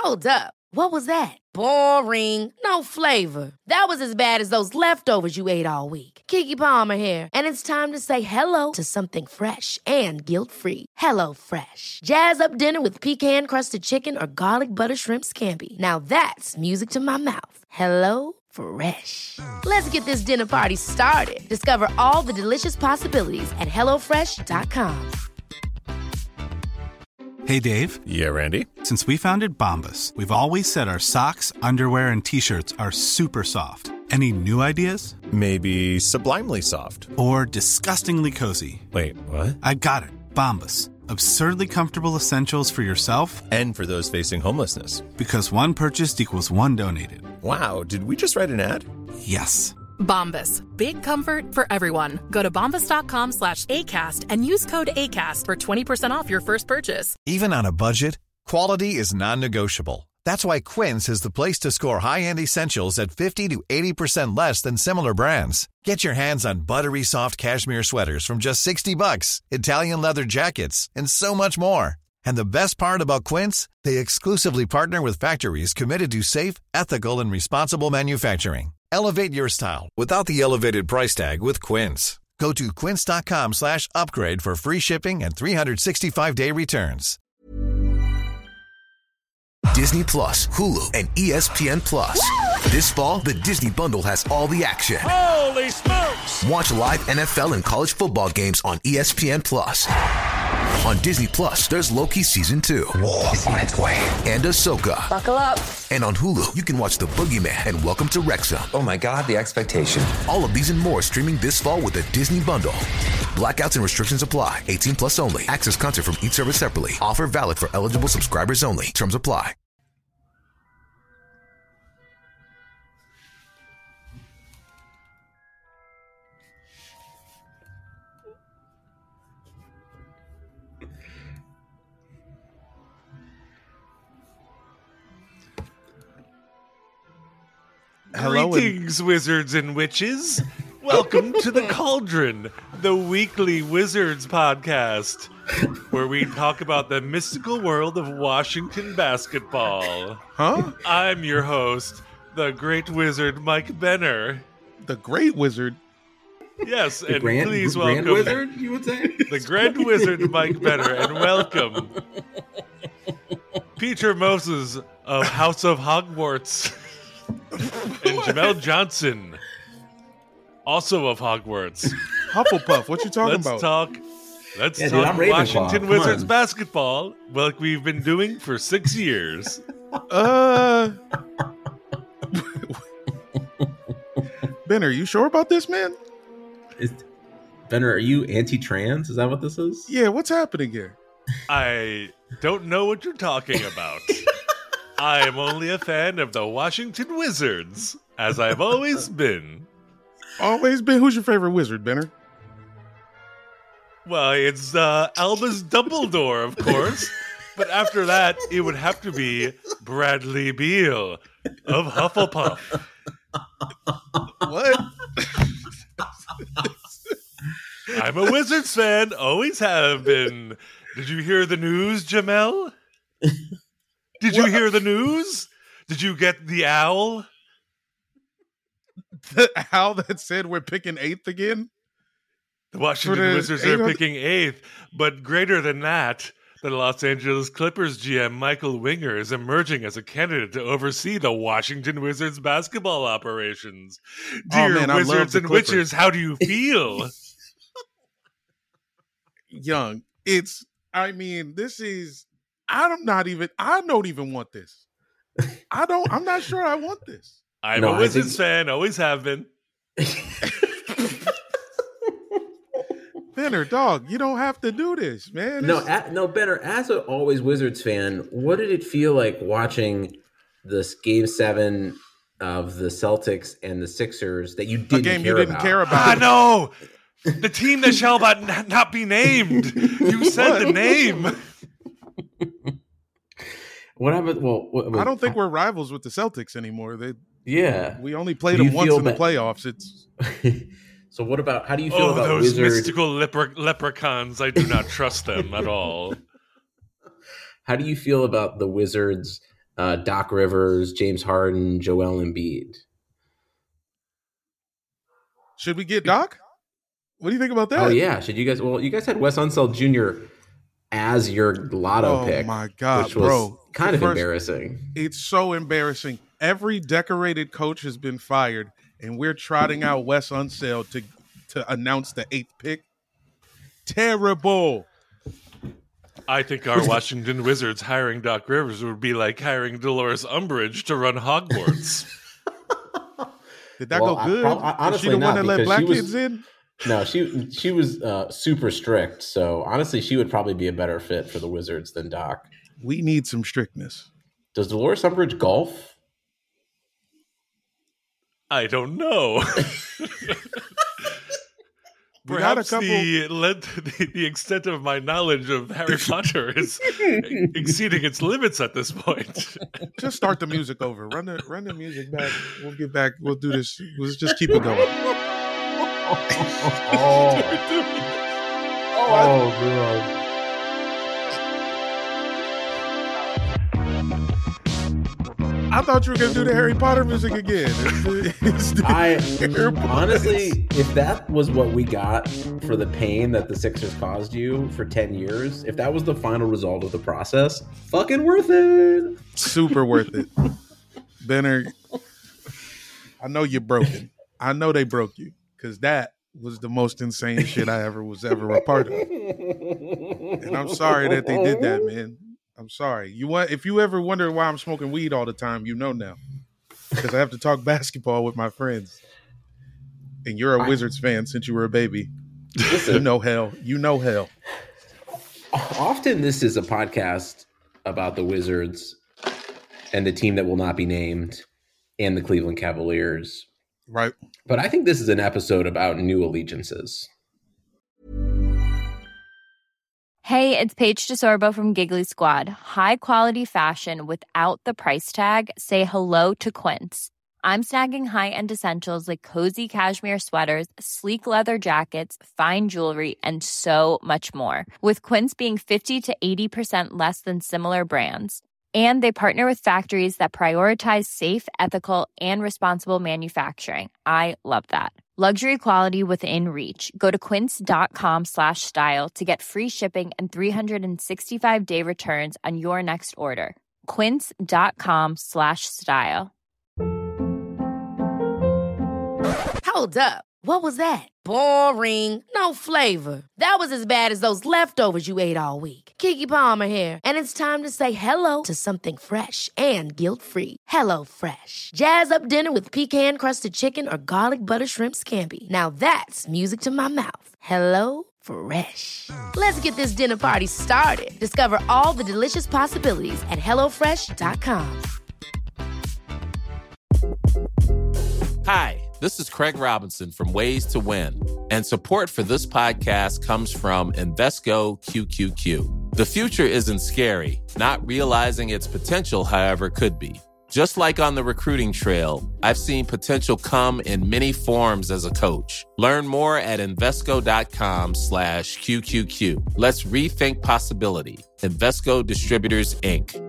Hold up. What was that? Boring. No flavor. That was as bad as those leftovers you ate all week. Keke Palmer here. And it's time to say hello to something fresh and guilt-free. Hello Fresh. Jazz up dinner with pecan-crusted chicken or garlic butter shrimp scampi. Now that's music to my mouth. Hello Fresh. Let's get this dinner party started. Discover all the delicious possibilities at hellofresh.com. Hey, Dave. Yeah, Randy. Since we founded Bombas, we've always said our socks, underwear, and T-shirts are super soft. Any new ideas? Maybe sublimely soft. Or disgustingly cozy. Wait, what? I got it. Bombas. Absurdly comfortable essentials for yourself and for those facing homelessness. Because one purchased equals one donated. Wow, did we just write an ad? Yes. Bombas. Big comfort for everyone. Go to bombas.com/ACAST and use code ACAST for 20% off your first purchase. Even on a budget, quality is non-negotiable. That's why Quince is the place to score high-end essentials at 50 to 80% less than similar brands. Get your hands on buttery soft cashmere sweaters from just $60, Italian leather jackets, and so much more. And the best part about Quince, they exclusively partner with factories committed to safe, ethical, and responsible manufacturing. Elevate your style without the elevated price tag with Quince. Go to quince.com/upgrade for free shipping and 365-day returns. Disney Plus, Hulu, and ESPN Plus. This fall, the Disney Bundle has all the action. Holy smokes! Watch live NFL and college football games on ESPN Plus. On Disney Plus, there's Loki Season 2. War is on its way. And Ahsoka. Buckle up. And on Hulu, you can watch The Boogeyman and Welcome to Wrexham. Oh my God, the expectation. All of these and more streaming this fall with the Disney Bundle. Blackouts and restrictions apply. 18 plus only. Access content from each service separately. Offer valid for eligible subscribers only. Terms apply. Greetings, wizards and witches. Welcome to the Cauldron, the weekly Wizards podcast, where we talk about the mystical world of Washington basketball. Huh? I'm your host, the Great Wizard Mike Benner. The Great Wizard? Yes, the and Grand, please Grand welcome Wizard, you would say? The Grand Wizard Mike Benner, and welcome Peter Moses of House of Hogwarts. And Jamel Johnson, also of Hogwarts. Hufflepuff, what you talking about? Let's dude, talk I'm Washington Ravenclaw. Wizards basketball, like we've been doing for 6 years. Ben, are you sure about this, man? Benner, are you anti-trans? Is that what this is? Yeah, what's happening here? I don't know what you're talking about. I am only a fan of the Washington Wizards, as I've always been. Always been? Who's your favorite wizard, Benner? Well, it's Albus Dumbledore, of course. But after that, it would have to be Bradley Beal of Hufflepuff. What? I'm a Wizards fan, always have been. Did you hear the news, Jamel? Did you hear the news? Did you get the owl? The owl that said we're picking 8th again? The Washington Wizards are picking 8th, but greater than that, the Los Angeles Clippers GM Michael Winger is emerging as a candidate to oversee the Washington Wizards basketball operations. Dear Wizards and Witches, how do you feel? Young, this is... I don't even want this. I'm not sure I want this. I'm a Wizards fan, always have been. Benner, dog, you don't have to do this, man. No, Benner, as an always Wizards fan, what did it feel like watching this Game 7 of the Celtics and the Sixers that you didn't care about? I know! The team that shall not be named. You said the name. What happened? Well, I don't think we're rivals with the Celtics anymore. We only played Do them you once feel in the playoffs. It's so. What about? How do you feel about those Wizard? mystical leprechauns? I do not trust them at all. How do you feel about the Wizards Doc Rivers, James Harden, Joel Embiid. Should we get Doc? What do you think about that? Oh yeah, should you guys? Well, you guys had Wes Unseld Jr. as your lotto pick. Oh my God, which was bro! Kind of embarrassing. It's so embarrassing. Every decorated coach has been fired, and we're trotting out Wes Unseld to announce the 8th pick. Terrible. I think our Washington Wizards hiring Doc Rivers would be like hiring Dolores Umbridge to run Hogwarts. Did that go good? Honestly, she the not, one that let black kids in? No, she was super strict. So honestly, she would probably be a better fit for the Wizards than Doc. We need some strictness. Does Dolores Umbridge golf? I don't know. Perhaps the extent of my knowledge of Harry Potter is exceeding its limits at this point. Just start the music over. Run the music back. We'll get back. We'll do this. Let's just keep it going. God. I thought you were going to do the Harry Potter music again. Honestly, if that was what we got for the pain that the Sixers caused you for 10 years, if that was the final result of the process, fucking worth it. Super worth it. Benner, I know you're broken. I know they broke you because that was the most insane shit I was ever a part of. And I'm sorry that they did that, man. I'm sorry. If you ever wonder why I'm smoking weed all the time, you know now. Because I have to talk basketball with my friends. And you're a Wizards fan since you were a baby. Listen, you know hell. You know hell. Often this is a podcast about the Wizards and the team that will not be named and the Cleveland Cavaliers. Right. But I think this is an episode about new allegiances. Hey, it's Paige DeSorbo from Giggly Squad. High quality fashion without the price tag. Say hello to Quince. I'm snagging high-end essentials like cozy cashmere sweaters, sleek leather jackets, fine jewelry, and so much more. With Quince being 50 to 80% less than similar brands. And they partner with factories that prioritize safe, ethical, and responsible manufacturing. I love that. Luxury quality within reach. Go to quince.com/style to get free shipping and 365-day returns on your next order. Quince.com/style. Hold up. What was that? Boring. No flavor. That was as bad as those leftovers you ate all week. Keke Palmer here, and it's time to say hello to something fresh and guilt-free. Hello Fresh. Jazz up dinner with pecan-crusted chicken or garlic butter shrimp scampi. Now that's music to my mouth. Hello Fresh. Let's get this dinner party started. Discover all the delicious possibilities at HelloFresh.com. Hi, this is Craig Robinson from Ways to Win, and support for this podcast comes from Invesco QQQ. The future isn't scary. Not realizing its potential, however, could be. Just like on the recruiting trail, I've seen potential come in many forms as a coach. Learn more at Invesco.com/QQQ. Let's rethink possibility. Invesco Distributors, Inc.